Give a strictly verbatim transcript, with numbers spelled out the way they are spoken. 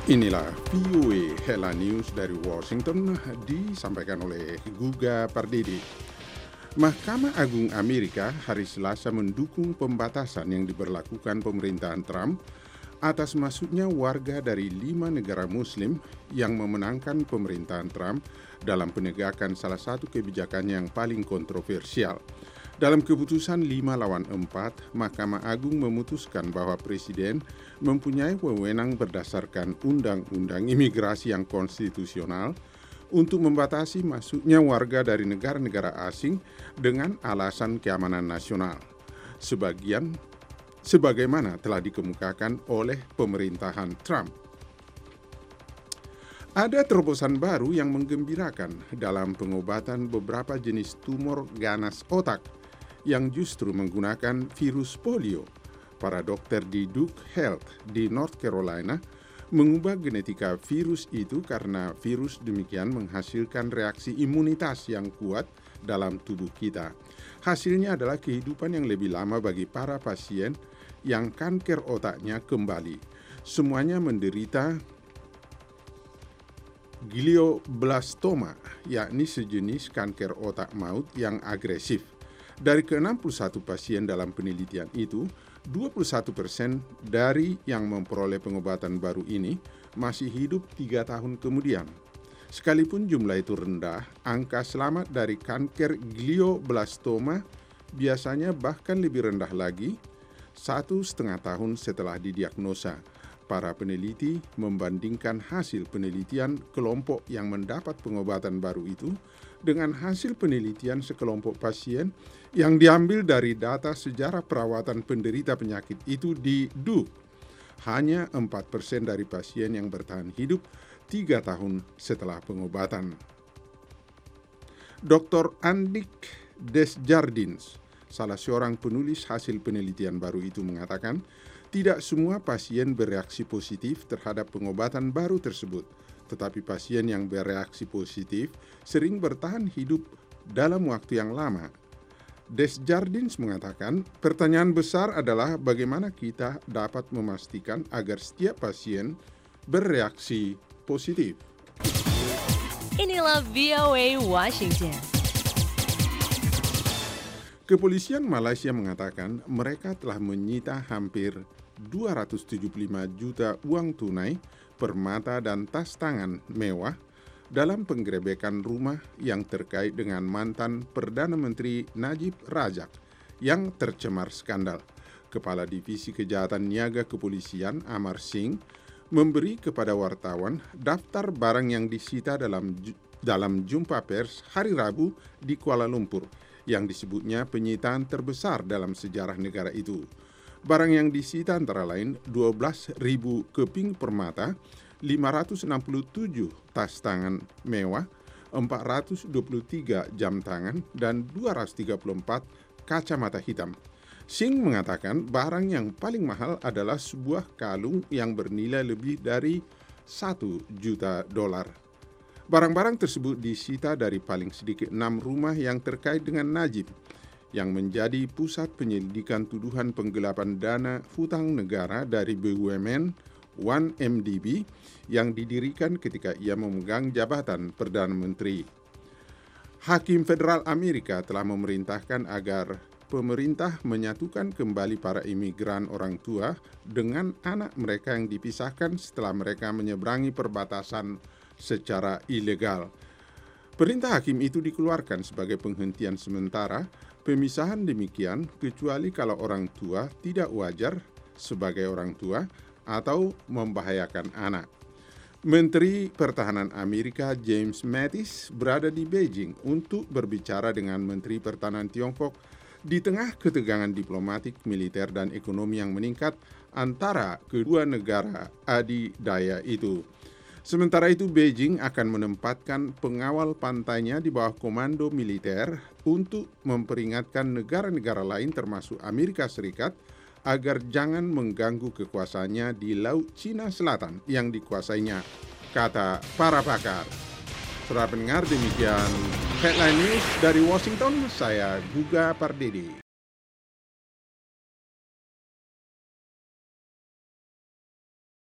Inilah V O A Headline News dari Washington, disampaikan oleh Guga Pardede. Mahkamah Agung Amerika hari Selasa mendukung pembatasan yang diberlakukan pemerintahan Trump atas masuknya warga dari lima negara Muslim yang memenangkan pemerintahan Trump dalam penegakan salah satu kebijakan yang paling kontroversial. Dalam keputusan lima lawan empat, Mahkamah Agung memutuskan bahwa Presiden mempunyai wewenang berdasarkan Undang-Undang Imigrasi yang konstitusional untuk membatasi masuknya warga dari negara-negara asing dengan alasan keamanan nasional. Sebagian, sebagaimana telah dikemukakan oleh pemerintahan Trump. Ada terobosan baru yang menggembirakan dalam pengobatan beberapa jenis tumor ganas otak yang justru menggunakan virus polio. Para dokter di Duke Health di North Carolina mengubah genetika virus itu karena virus demikian menghasilkan reaksi imunitas yang kuat dalam tubuh kita. Hasilnya adalah kehidupan yang lebih lama bagi para pasien yang kanker otaknya kembali. Semuanya menderita glioblastoma, yakni sejenis kanker otak maut yang agresif. Dari ke enam puluh satu pasien dalam penelitian itu, dua puluh satu persen dari yang memperoleh pengobatan baru ini masih hidup tiga tahun kemudian. Sekalipun jumlah itu rendah, angka selamat dari kanker glioblastoma biasanya bahkan lebih rendah lagi satu setengah tahun setelah didiagnosa. Para peneliti membandingkan hasil penelitian kelompok yang mendapat pengobatan baru itu dengan hasil penelitian sekelompok pasien yang diambil dari data sejarah perawatan penderita penyakit itu di Duke. Hanya empat persen dari pasien yang bertahan hidup tiga tahun setelah pengobatan. doktor Andik Desjardins, salah seorang penulis hasil penelitian baru itu, mengatakan tidak semua pasien bereaksi positif terhadap pengobatan baru tersebut, tetapi pasien yang bereaksi positif sering bertahan hidup dalam waktu yang lama. Desjardins mengatakan, pertanyaan besar adalah bagaimana kita dapat memastikan agar setiap pasien bereaksi positif. Inilah V O A Washington. Kepolisian Malaysia mengatakan mereka telah menyita hampir dua ratus tujuh puluh lima juta uang tunai, permata dan tas tangan mewah dalam penggerebekan rumah yang terkait dengan mantan Perdana Menteri Najib Razak yang tercemar skandal. Kepala Divisi Kejahatan Niaga Kepolisian Amar Singh memberi kepada wartawan daftar barang yang disita dalam dalam jumpa pers hari Rabu di Kuala Lumpur, yang disebutnya penyitaan terbesar dalam sejarah negara itu. Barang yang disita antara lain dua belas ribu keping permata, lima ratus enam puluh tujuh tas tangan mewah, empat ratus dua puluh tiga jam tangan, dan dua ratus tiga puluh empat kacamata hitam. Singh mengatakan barang yang paling mahal adalah sebuah kalung yang bernilai lebih dari satu juta dolar. Barang-barang tersebut disita dari paling sedikit enam rumah yang terkait dengan Najib, yang menjadi pusat penyelidikan tuduhan penggelapan dana hutang negara dari B U M N satu M D B yang didirikan ketika ia memegang jabatan Perdana Menteri. Hakim Federal Amerika telah memerintahkan agar pemerintah menyatukan kembali para imigran orang tua dengan anak mereka yang dipisahkan setelah mereka menyeberangi perbatasan secara ilegal. Perintah hakim itu dikeluarkan sebagai penghentian sementara pemisahan demikian kecuali kalau orang tua tidak wajar sebagai orang tua atau membahayakan anak. Menteri Pertahanan Amerika James Mattis berada di Beijing untuk berbicara dengan Menteri Pertahanan Tiongkok di tengah ketegangan diplomatik, militer, dan ekonomi yang meningkat antara kedua negara adidaya itu. Sementara itu, Beijing akan menempatkan pengawal pantainya di bawah komando militer untuk memperingatkan negara-negara lain termasuk Amerika Serikat agar jangan mengganggu kekuasaannya di Laut Cina Selatan yang dikuasainya, kata para pakar. Saudara pendengar, demikian Headline News dari Washington, saya Guga Pardede.